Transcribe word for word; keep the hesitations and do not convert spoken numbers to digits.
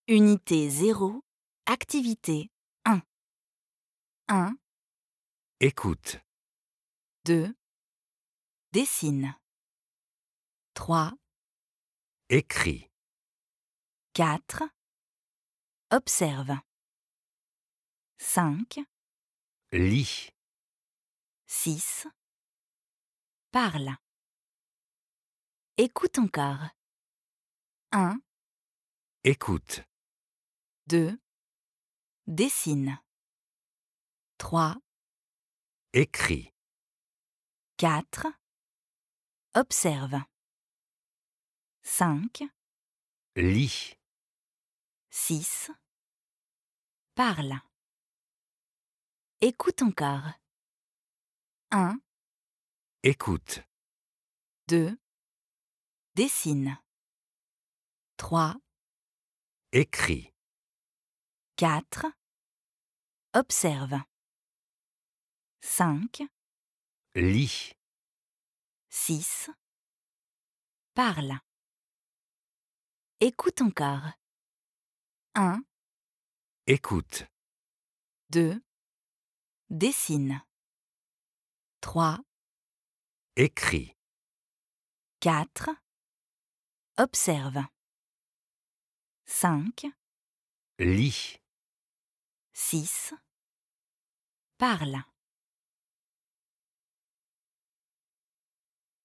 Unité zéro, activité un. un, Écoute, deux, dessine. trois, écris, quatre, observe. cinq, lis, six, parle. Écoute encore. un, écoute, deux, dessine. trois, écris, quatre, observe. cinq, lis, six, parle. Écoute encore. un, écoute, deux, dessine. trois, écris, quatre, observe. cinq, lis, six, parle. Écoute encore. un, écoute, deux, dessine. trois, écris, quatre, observe. cinq, lis. six, parle.